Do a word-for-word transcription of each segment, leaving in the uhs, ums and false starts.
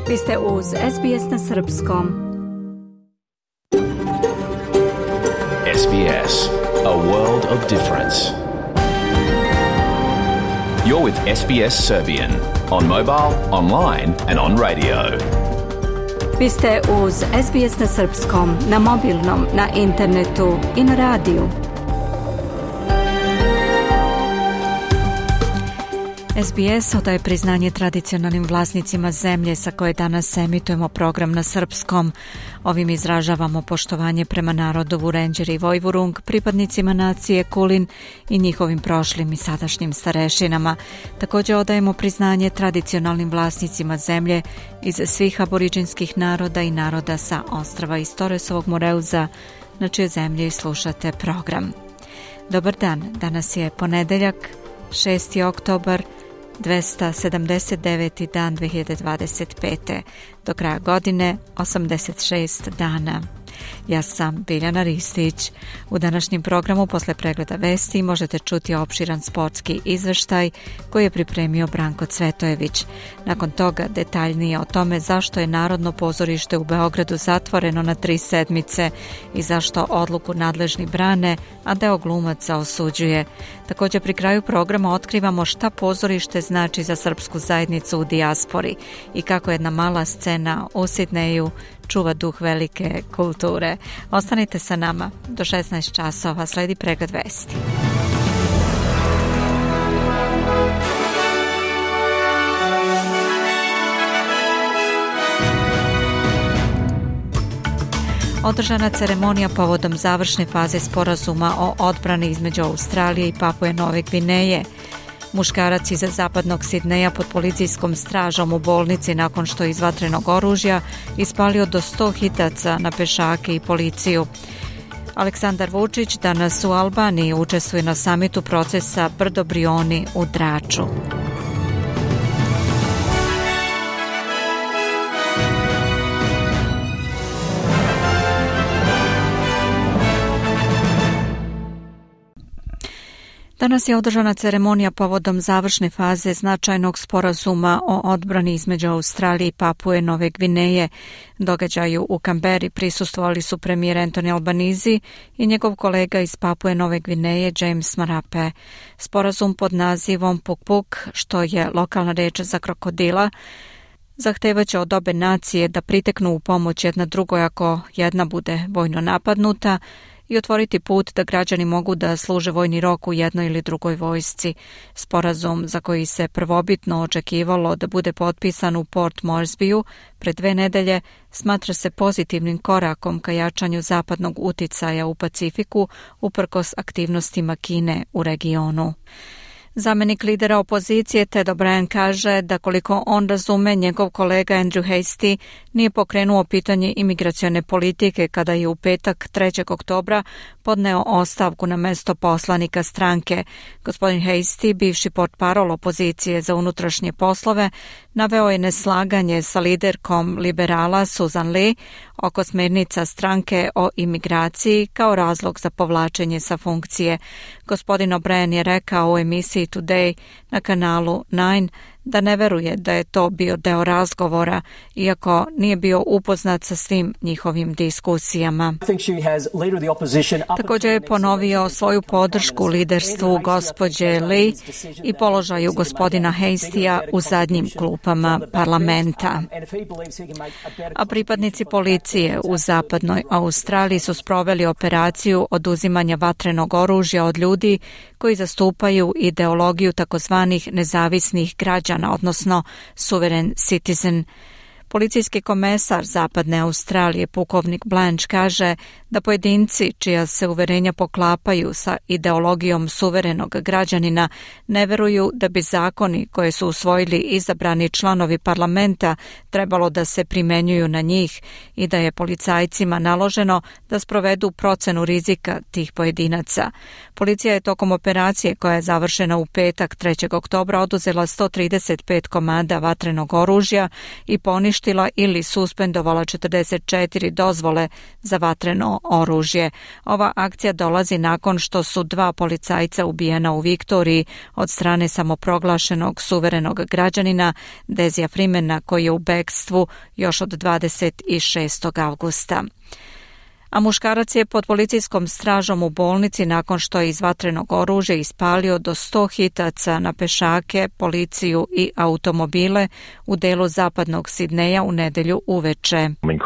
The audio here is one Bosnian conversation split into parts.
Vi ste uz S B S na srpskom. S B S, a world of difference. You're with S B S Serbian on mobile, online and on radio. Vi ste uz S B S na srpskom, na mobilnom, na internetu i na radiju. S B S odaje priznanje tradicionalnim vlasnicima zemlje sa koje danas emitujemo program na srpskom. Ovim izražavamo poštovanje prema narodu Vurenđer i Vojvurung, pripadnicima nacije Kulin i njihovim prošlim i sadašnjim starešinama. Također odajemo priznanje tradicionalnim vlasnicima zemlje iz svih aboriđinskih naroda i naroda sa ostrava iz Torresovog Moreuza, na čije zemlji slušate program. Dobar dan, danas je ponedeljak, šesti oktobar, dvesta sedamdeset deveti dan dve hiljade dvadeset pete. Do kraja godine osamdeset šest dana. Ja sam Biljana Ristić. U današnjem programu posle pregleda vesti možete čuti opširan sportski izveštaj koji je pripremio Branko Cvetojević. Nakon toga detaljnije o tome zašto je Narodno pozorište u Beogradu zatvoreno na tri sedmice i zašto odluku nadležni brane, a deo glumaca osuđuje. Također pri kraju programa otkrivamo šta pozorište znači za srpsku zajednicu u dijaspori i kako jedna mala scena u Sidneju čuva duh velike kulture. Ostanite sa nama. Do šesnaest časova sledi pregled vesti. Održana ceremonija povodom završne faze sporazuma o odbrani između Australije i Papue Nove Gvineje. Muškarac iz zapadnog Sidneja pod policijskom stražom u bolnici nakon što je iz vatrenog oružja ispalio do sto hitaca na pešake i policiju. Aleksandar Vučić danas u Albaniji učestvuje na samitu procesa Brdo Brioni u Draču. Danas je održana ceremonija povodom završne faze značajnog sporazuma o odbrani između Australije i Papue Nove Gvineje. Događaju u Kamberi prisustvovali su premijer Anthony Albanese i njegov kolega iz Papue Nove Gvineje James Marape. Sporazum pod nazivom Puk Puk, što je lokalna reč za krokodila, zahtevaće od obe nacije da priteknu u pomoć jedna drugoj ako jedna bude vojno napadnuta i otvoriti put da građani mogu da služe vojni rok u jednoj ili drugoj vojsci. Sporazum za koji se prvobitno očekivalo da bude potpisan u Port Moresbyu pred dve nedelje smatra se pozitivnim korakom ka jačanju zapadnog uticaja u Pacifiku uprkos aktivnostima Kine u regionu. Zamenik lidera opozicije Ted O'Brien kaže da koliko on razume, njegov kolega Andrew Hastie nije pokrenuo pitanje imigracione politike kada je u petak trećeg oktobra podneo ostavku na mesto poslanika stranke. Gospodin Hastie, bivši portparol opozicije za unutrašnje poslove, naveo je neslaganje sa liderkom liberala Susan Lee oko smernica stranke o imigraciji kao razlog za povlačenje sa funkcije. Gospodin O'Brien je rekao u emisiji Today na kanalu nine da ne veruje da je to bio deo razgovora, iako nije bio upoznat sa svim njihovim diskusijama. Također je ponovio svoju podršku liderstvu gospođe Lee i položaju gospodina Hastija u zadnjim klupama parlamenta. A pripadnici policije u zapadnoj Australiji su sproveli operaciju oduzimanja vatrenog oružja od ljudi koji zastupaju ideologiju takozvanih nezavisnih građana, odnosno suverene citizen. Policijski komesar Zapadne Australije, pukovnik Blanche, kaže da pojedinci čija se uverenja poklapaju sa ideologijom suverenog građanina ne veruju da bi zakoni koje su usvojili izabrani članovi parlamenta trebalo da se primenjuju na njih i da je policajcima naloženo da sprovedu procenu rizika tih pojedinaca. Policija je tokom operacije koja je završena u petak trećeg oktobra oduzela sto trideset pet komada vatrenog oružja i poništila poništila ili suspendovala četrdeset četiri dozvole za vatreno oružje. Ova akcija dolazi nakon što su dva policajca ubijena u Viktoriji od strane samoproglašenog suverenog građanina Dezija Freemana, koji je u bekstvu još od dvadeset šestog avgusta. A muškarac je pod policijskom stražom u bolnici nakon što je iz vatrenog oružja ispalio do sto hitaca na pešake, policiju i automobile u delu zapadnog Sidneja u nedelju uveče.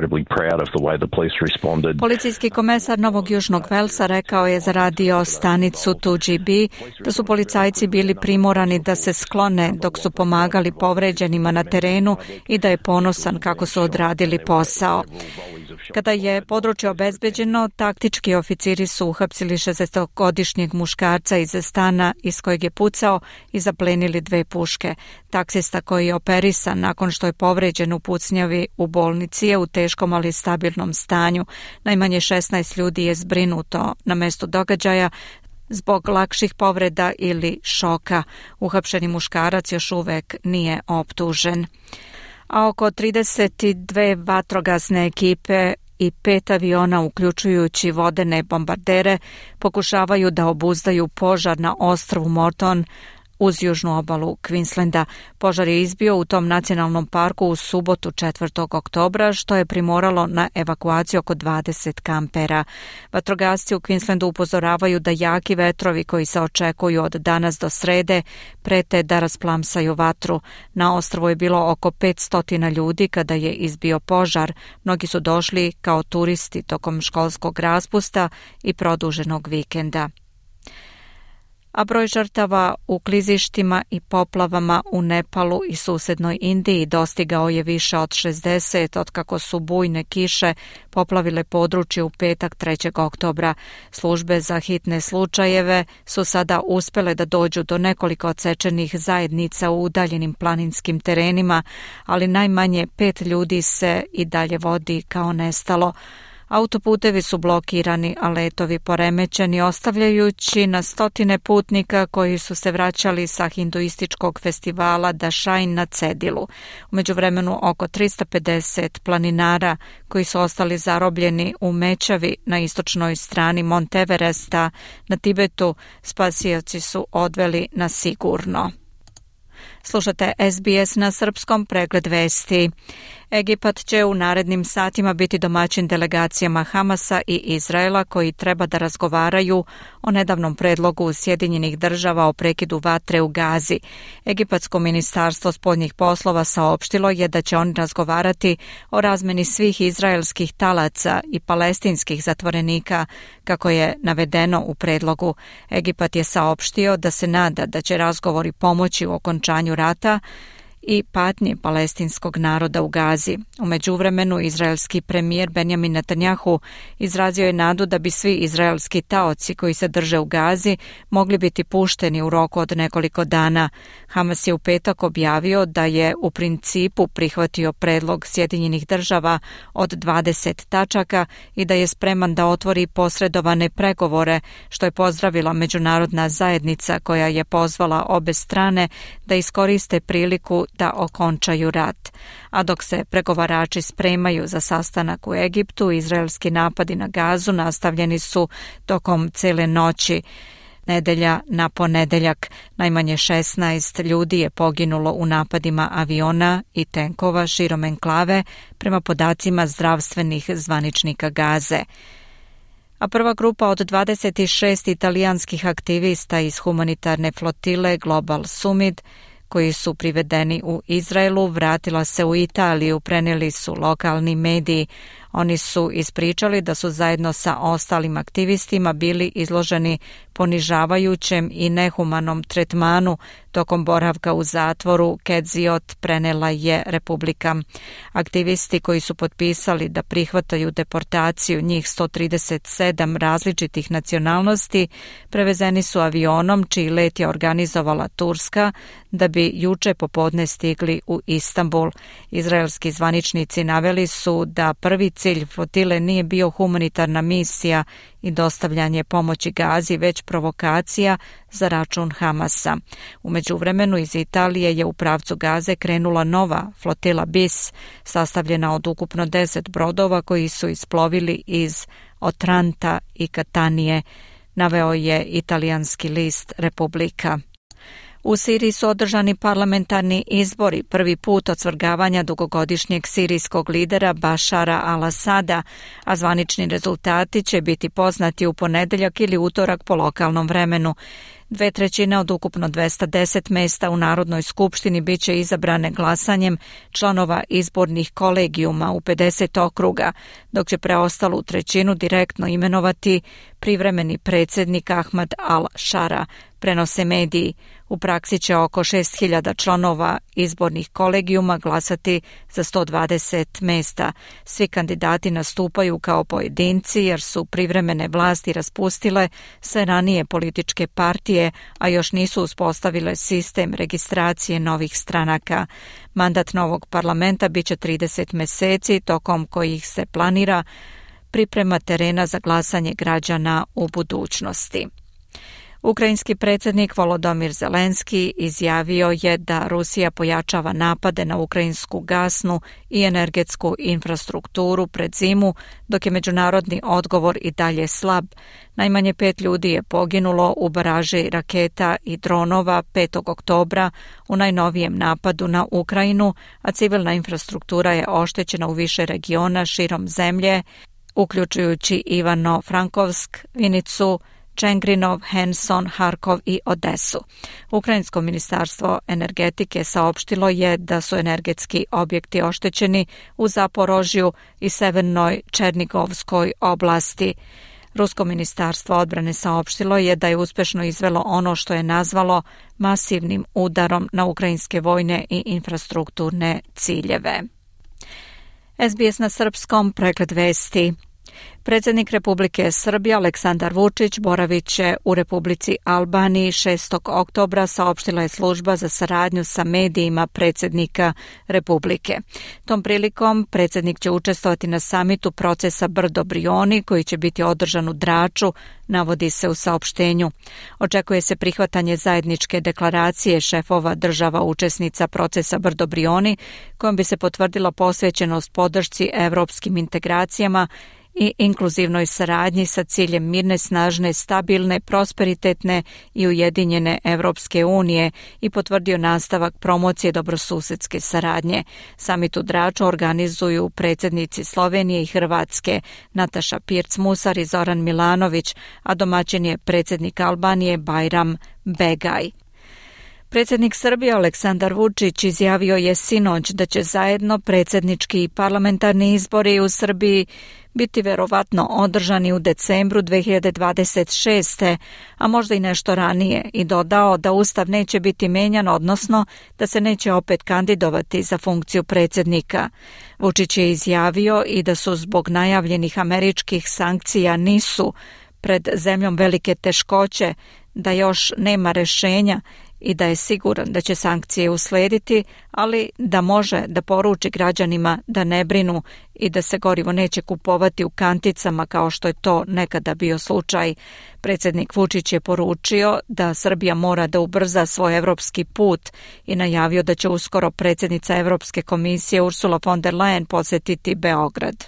Policijski komesar Novog Južnog Velsa rekao je za radio stanicu dva G B da su policajci bili primorani da se sklone dok su pomagali povređenima na terenu i da je ponosan kako su odradili posao. Kada je područje obezbeđeno, taktički oficiri su uhapsili šezdesetogodišnjeg muškarca iz stana iz kojeg je pucao i zaplenili dve puške. Taksista koji je operisan nakon što je povređen u pucnjavi u bolnici je u teškom ali stabilnom stanju. Najmanje šesnaest ljudi je zbrinuto na mestu događaja zbog lakših povreda ili šoka. Uhapšeni muškarac još uvek nije optužen. A oko trideset dve vatrogasne ekipe i pet aviona, uključujući vodene bombardere, pokušavaju da obuzdaju požar na ostrvu Morton uz južnu obalu Queenslanda. Požar je izbio u tom nacionalnom parku u subotu četvrtog oktobra, što je primoralo na evakuaciju oko dvadeset kampera. Vatrogasci u Queenslandu upozoravaju da jaki vetrovi koji se očekuju od danas do srede prete da rasplamsaju vatru. Na ostrvu je bilo oko petsto ljudi kada je izbio požar. Mnogi su došli kao turisti tokom školskog raspusta i produženog vikenda. A broj žrtava u klizištima i poplavama u Nepalu i susednoj Indiji dostigao je više od šezdeset otkako su bujne kiše poplavile područje u petak trećeg oktobra. Službe za hitne slučajeve su sada uspele da dođu do nekoliko odsečenih zajednica u udaljenim planinskim terenima, ali najmanje pet ljudi se i dalje vodi kao nestalo. Autoputevi su blokirani, a letovi poremećeni, ostavljajući na stotine putnika koji su se vraćali sa hinduističkog festivala Dashain na cedilu. U međuvremenu oko trista pedeset planinara koji su ostali zarobljeni u Mećavi na istočnoj strani Monteveresta na Tibetu spasioci su odveli na sigurno. Slušate S B S na srpskom, pregled vesti. Egipat će u narednim satima biti domaćin delegacijama Hamasa i Izraela koji treba da razgovaraju o nedavnom predlogu Sjedinjenih država o prekidu vatre u Gazi. Egipatsko ministarstvo spoljnih poslova saopštilo je da će oni razgovarati o razmeni svih izraelskih talaca i palestinskih zatvorenika, kako je navedeno u predlogu. Egipat je saopštio da se nada da će razgovori pomoći u okončanju rata i patnje palestinskog naroda u Gazi. U međuvremenu, izraelski premijer Benjamin Netanjahu izrazio je nadu da bi svi izraelski taoci koji se drže u Gazi mogli biti pušteni u roku od nekoliko dana. Hamas je u petak objavio da je u principu prihvatio predlog Sjedinjenih država od dvadeset tačaka i da je spreman da otvori posredovane pregovore, što je pozdravila međunarodna zajednica koja je pozvala obe strane da iskoriste priliku da okončaju rat. A dok se pregovarači spremaju za sastanak u Egiptu, izraelski napadi na Gazu nastavljeni su tokom cele noći. Nedelja na ponedeljak najmanje šesnaest ljudi je poginulo u napadima aviona i tenkova širom enklave, prema podacima zdravstvenih zvaničnika Gaze. A prva grupa od dvadeset šest italijanskih aktivista iz humanitarne flotile Global Summit, koji su privedeni u Izraelu, vratila se u Italiju, prenijeli su lokalni mediji. Oni su ispričali da su zajedno sa ostalim aktivistima bili izloženi ponižavajućem i nehumanom tretmanu tokom boravka u zatvoru, Keziot, prenela je Republika. Aktivisti koji su potpisali da prihvataju deportaciju njih sto trideset sedam različitih nacionalnosti prevezeni su avionom čiji let je organizovala Turska da bi juče popodne stigli u Istanbul. Izraelski zvaničnici naveli su da prvi cilj flotile nije bio humanitarna misija i dostavljanje pomoći Gazi, već provokacija za račun Hamasa. U međuvremenu iz Italije je u pravcu Gaze krenula nova flotila B I S, sastavljena od ukupno deset brodova koji su isplovili iz Otranta i Katanije, naveo je italijanski list Republika. U Siriji su održani parlamentarni izbori, prvi put od svrgavanja dugogodišnjeg sirijskog lidera Bašara al-Asada, a zvanični rezultati će biti poznati u ponedeljak ili utorak po lokalnom vremenu. Dve trećine od ukupno dvesta deset mesta u Narodnoj skupštini bit će izabrane glasanjem članova izbornih kolegijuma u pedeset okruga, dok će preostalu trećinu direktno imenovati privremeni predsjednik Ahmad al-Šara, prenose mediji. U praksi će oko šest hiljada članova izbornih kolegijuma glasati za sto dvadeset mesta. Svi kandidati nastupaju kao pojedinci jer su privremene vlasti raspustile sve ranije političke partije, a još nisu uspostavile sistem registracije novih stranaka. Mandat novog parlamenta biće trideset meseci, tokom kojih se planira priprema terena za glasanje građana u budućnosti. Ukrajinski predsjednik Volodymyr Zelenski izjavio je da Rusija pojačava napade na ukrajinsku gasnu i energetsku infrastrukturu pred zimu, dok je međunarodni odgovor i dalje slab. Najmanje pet ljudi je poginulo u baraži raketa i dronova petog oktobra u najnovijem napadu na Ukrajinu, a civilna infrastruktura je oštećena u više regiona širom zemlje, uključujući Ivano-Frankovsk, Vinicu, Čengrinov, Henson, Harkov i Odesu. Ukrajinsko ministarstvo energetike saopštilo je da su energetski objekti oštećeni u Zaporožju i severnoj Černigovskoj oblasti. Rusko ministarstvo odbrane saopštilo je da je uspešno izvelo ono što je nazvalo masivnim udarom na ukrajinske vojne i infrastrukturne ciljeve. S B S na srpskom, pregled vesti. Predsjednik Republike Srbije Aleksandar Vučić boravit će u Republici Albaniji šestog oktobra, saopštila je služba za saradnju sa medijima predsjednika Republike. Tom prilikom predsjednik će učestvovati na samitu procesa Brdo-Brioni koji će biti održan u Draču, navodi se u saopštenju. Očekuje se prihvatanje zajedničke deklaracije šefova država učesnica procesa Brdo-Brioni kojom bi se potvrdila posvećenost podršci evropskim integracijama i inkluzivnoj saradnji sa ciljem mirne, snažne, stabilne, prosperitetne i ujedinjene Evropske unije i potvrdio nastavak promocije dobrosusedske saradnje. Samit u Draču organizuju predsjednici Slovenije i Hrvatske Nataša Pirc-Musar i Zoran Milanović, a domaćin je predsjednik Albanije Bajram Begaj. Predsjednik Srbije Aleksandar Vučić izjavio je sinoć da će zajedno predsjednički i parlamentarni izbori u Srbiji biti verovatno održani u decembru dve hiljade dvadeset šeste. a možda i nešto ranije, i dodao da Ustav neće biti menjan, odnosno da se neće opet kandidovati za funkciju predsjednika. Vučić je izjavio i da su zbog najavljenih američkih sankcija nisu pred zemljom velike teškoće, da još nema rešenja i da je siguran da će sankcije uslediti, ali da može da poruči građanima da ne brinu i da se gorivo neće kupovati u kanticama kao što je to nekada bio slučaj. Predsjednik Vučić je poručio da Srbija mora da ubrza svoj evropski put i najavio da će uskoro predsjednica Evropske komisije Ursula von der Leyen posjetiti Beograd.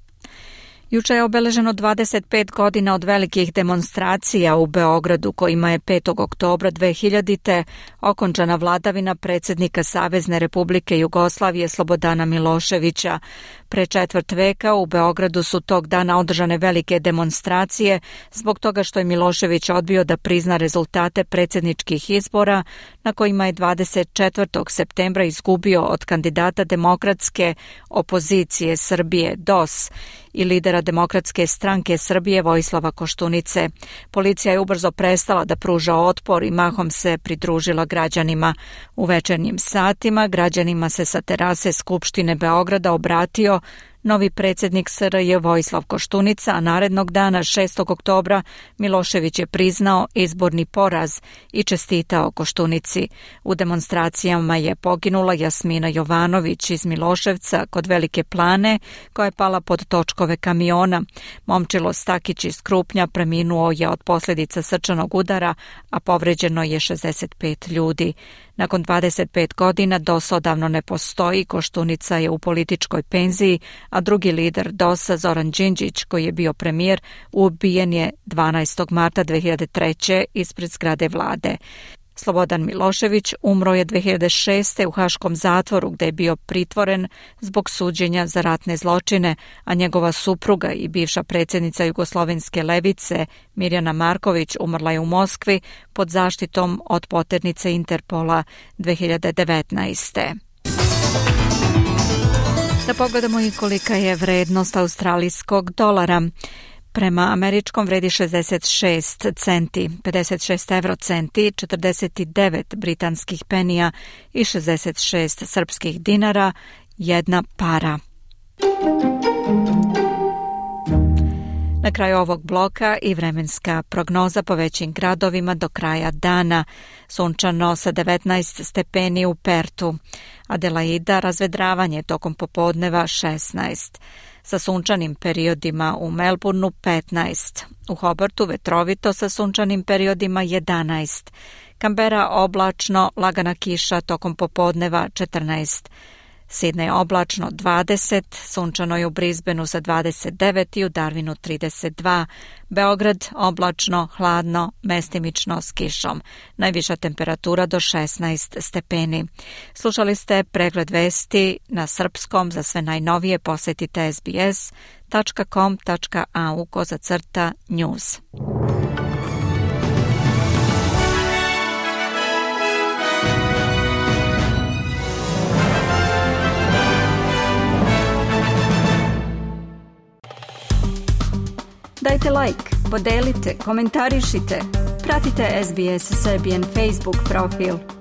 Juče je obeleženo dvadeset pet godina od velikih demonstracija u Beogradu, kojima je petog oktobra dve hiljadite. okončana vladavina predsjednika Savezne Republike Jugoslavije Slobodana Miloševića. Pre četvrt veka u Beogradu su tog dana održane velike demonstracije zbog toga što je Milošević odbio da prizna rezultate predsjedničkih izbora na kojima je dvadeset četvrtog septembra izgubio od kandidata demokratske opozicije Srbije D O S i lidera Demokratske stranke Srbije Vojislava Koštunice. Policija je ubrzo prestala da pruža otpor i mahom se pridružila građanima. U večernjim satima građanima se sa terase Skupštine Beograda obratio novi predsjednik S R J Vojislav Koštunica, a narednog dana šestog oktobra Milošević je priznao izborni poraz i čestitao Koštunici. U demonstracijama je poginula Jasmina Jovanović iz Miloševca kod Velike Plane, koja je pala pod točkove kamiona. Momčilo Stakić iz Krupnja preminuo je od posljedica srčanog udara, a povređeno je šezdeset pet ljudi. Nakon dvadeset pet godina D O S odavno ne postoji, Koštunica je u političkoj penziji, a drugi lider D O S-a Zoran Đinđić, koji je bio premijer, ubijen je dvanaestog marta dve hiljade treće. ispred zgrade vlade. Slobodan Milošević umro je dve hiljade šeste. u haškom zatvoru gdje je bio pritvoren zbog suđenja za ratne zločine, a njegova supruga i bivša predsjednica Jugoslovenske levice Mirjana Marković umrla je u Moskvi pod zaštitom od poternice Interpola dve hiljade devetnaeste. Da pogledamo i kolika je vrednost australijskog dolara. Prema američkom vredi šezdeset šest centi, pedeset šest evrocenti, četrdeset devet britanskih penija i šezdeset šest srpskih dinara, jedna para. Na kraju ovog bloka i vremenska prognoza po većim gradovima do kraja dana. Sunčano sa devetnaest stepeni u Pertu. Adelaida razvedravanje tokom popodneva šesnaest. Sa sunčanim periodima u Melbourneu petnaest. U Hobartu vetrovito sa sunčanim periodima jedanaest. Kambera oblačno, lagana kiša tokom popodneva četrnaest. Sidney oblačno dvadeset, sunčano je u Brisbaneu sa dvadeset devet i u Darwinu trideset dva. Beograd oblačno, hladno, mestimično s kišom. Najviša temperatura do šesnaest stepeni. Slušali ste pregled vesti na srpskom. Za sve najnovije posjetite es be es tačka com tačka a u kozacrta news. Dajte like, podelite, komentarišite. Pratite es be es Serbian Facebook profil.